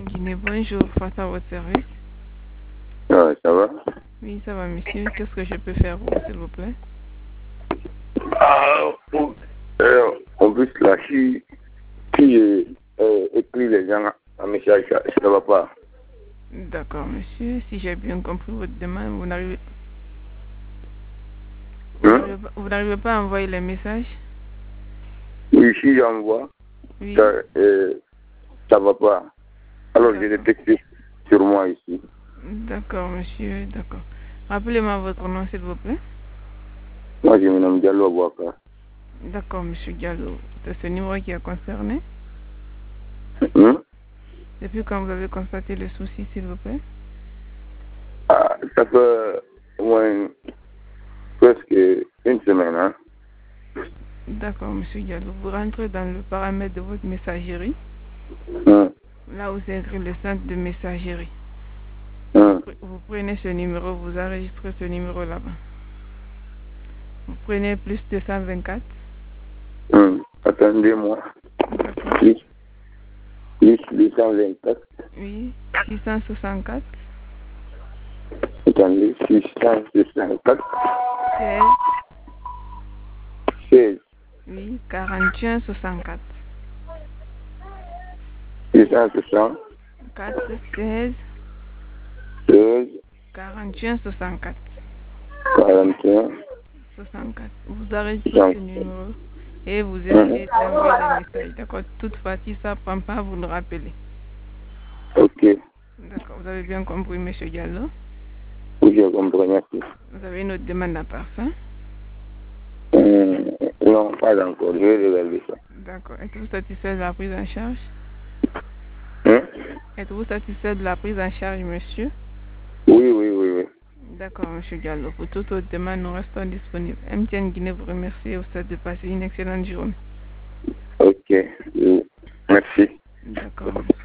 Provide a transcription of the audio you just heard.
Guinée, bonjour, face à votre service. Ça va? Oui, ça va, monsieur. Qu'est-ce que je peux faire pour vous, s'il vous plaît? En plus, là, si écrit les gens un message, ça ne va pas. D'accord, monsieur. Si j'ai bien compris votre demande, vous n'arrivez pas à envoyer les messages? Oui, si j'envoie, Oui. ça va pas. Alors, je l'ai texté sur moi ici. D'accord, monsieur, d'accord. Rappelez-moi votre nom, s'il vous plaît. Moi, je me nomme Diallo Abouaka. D'accord, monsieur Diallo. C'est ce numéro qui est concerné. Depuis quand vous avez constaté le souci, s'il vous plaît? Ça fait au moins presque une semaine. Hein? D'accord, monsieur Diallo. Vous rentrez dans le paramètre de votre messagerie. Là où c'est écrit le centre de messagerie. Vous prenez ce numéro, vous enregistrez ce numéro là-bas. Vous prenez plus 224. Attendez-moi. D'accord. Plus 224. Oui, 664. Attendez, 664. 16. Oui, 41 64. 664. 16. 16. 41 64. 41. 64. Vous enregistrez ce numéro et vous essayez d'envoyer les messages. D'accord. Toutefois, si ça ne prend pas, vous nous rappelez. Ok. D'accord. Vous avez bien compris, monsieur Diallo? Oui, j'ai compris, merci. Vous avez une autre demande à part ça? Non, pas encore. Je vais regarder ça. D'accord. Êtes-vous satisfait de la prise en charge? Êtes-vous satisfait de la prise en charge, monsieur? Oui. D'accord, monsieur Diallo. Pour toute autre demande, nous restons disponibles. MTN Guinée vous remercie et vous souhaite de passer une excellente journée. Ok. Merci. D'accord.